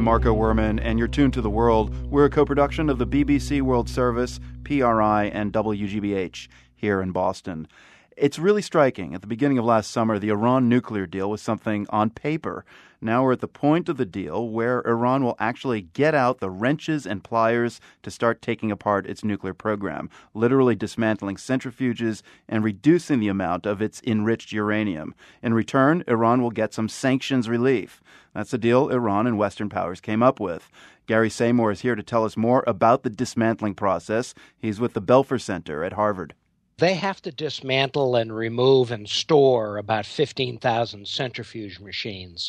Marco Werman, and you're tuned to The World. We're a co-production of the BBC World Service, PRI, and WGBH here in Boston. It's really striking. At the beginning of last summer, the Iran nuclear deal was something on paper. Now we're at the point of the deal where Iran will actually get out the wrenches and pliers to start taking apart its nuclear program, literally dismantling centrifuges and reducing the amount of its enriched uranium. In return, Iran will get some sanctions relief. That's the deal Iran and Western powers came up with. Gary Seymour is here to tell us more about the dismantling process. He's with the Belfer Center at Harvard. They have to dismantle and remove and store about 15,000 centrifuge machines.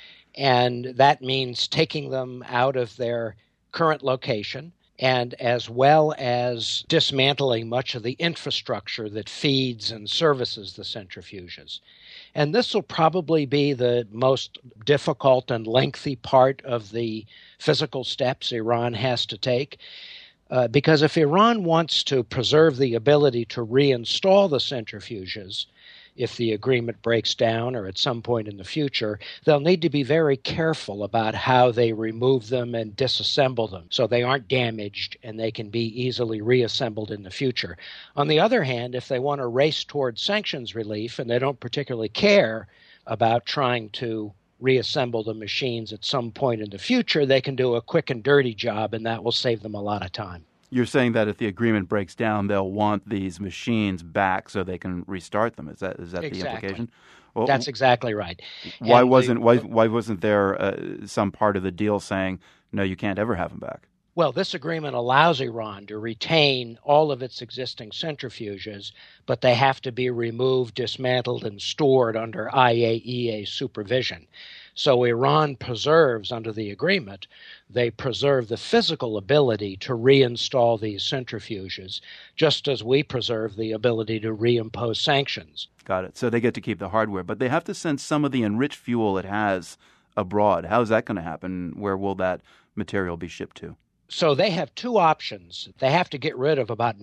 And that means taking them out of their current location, and as well as dismantling much of the infrastructure that feeds and services the centrifuges. And this will probably be the most difficult and lengthy part of the physical steps Iran has to take. Because if Iran wants to preserve the ability to reinstall the centrifuges, if the agreement breaks down or at some point in the future, they'll need to be very careful about how they remove them and disassemble them so they aren't damaged and they can be easily reassembled in the future. On the other hand, if they want to race towards sanctions relief and they don't particularly care about trying to reassemble the machines at some point in the future, they can do a quick and dirty job, and that will save them a lot of time. You're saying that if the agreement breaks down, they'll want these machines back so they can restart them. Is that exactly the implication? Well, that's exactly right. Why wasn't there some part of the deal saying, no, you can't ever have them back? Well, this agreement allows Iran to retain all of its existing centrifuges, but they have to be removed, dismantled, and stored under IAEA supervision. So Iran preserves, under the agreement, they preserve the physical ability to reinstall these centrifuges, just as we preserve the ability to reimpose sanctions. Got it. So they get to keep the hardware, but they have to send some of the enriched fuel it has abroad. How is that going to happen? Where will that material be shipped to? So they have two options. They have to get rid of about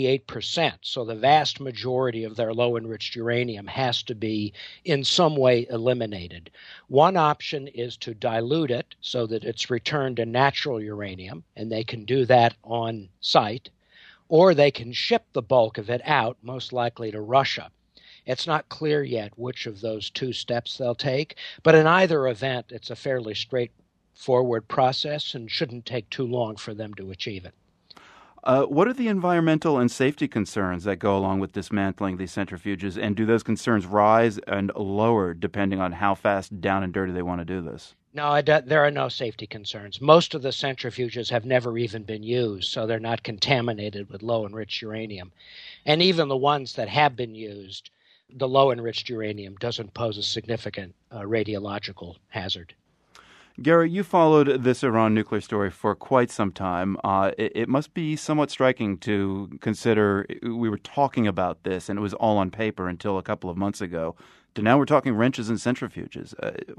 98%, so the vast majority of their low-enriched uranium has to be in some way eliminated. One option is to dilute it so that it's returned to natural uranium, and they can do that on site, or they can ship the bulk of it out, most likely to Russia. It's not clear yet which of those two steps they'll take, but in either event, it's a fairly straightforward process and shouldn't take too long for them to achieve it. What are the environmental and safety concerns that go along with dismantling these centrifuges, and do those concerns rise and lower depending on how fast down and dirty they want to do this? No, there are no safety concerns. Most of the centrifuges have never even been used, so they're not contaminated with low-enriched uranium. And even the ones that have been used, the low-enriched uranium doesn't pose a significant radiological hazard. Gary, you followed this Iran nuclear story for quite some time. It must be somewhat striking to consider we were talking about this and it was all on paper until a couple of months ago. To now we're talking wrenches and centrifuges.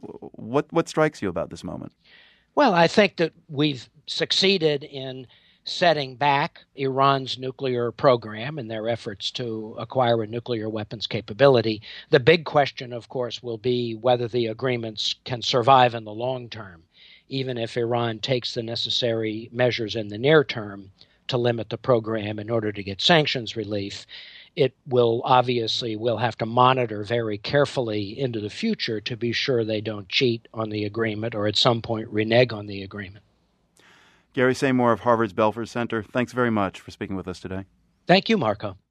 What strikes you about this moment? Well, I think that we've succeeded in setting back Iran's nuclear program and their efforts to acquire a nuclear weapons capability. The big question, of course, will be whether the agreements can survive in the long term, even if Iran takes the necessary measures in the near term to limit the program in order to get sanctions relief. It will obviously will have to monitor very carefully into the future to be sure they don't cheat on the agreement or at some point renege on the agreement. Gary Seymour of Harvard's Belfer Center, thanks very much for speaking with us today. Thank you, Marco.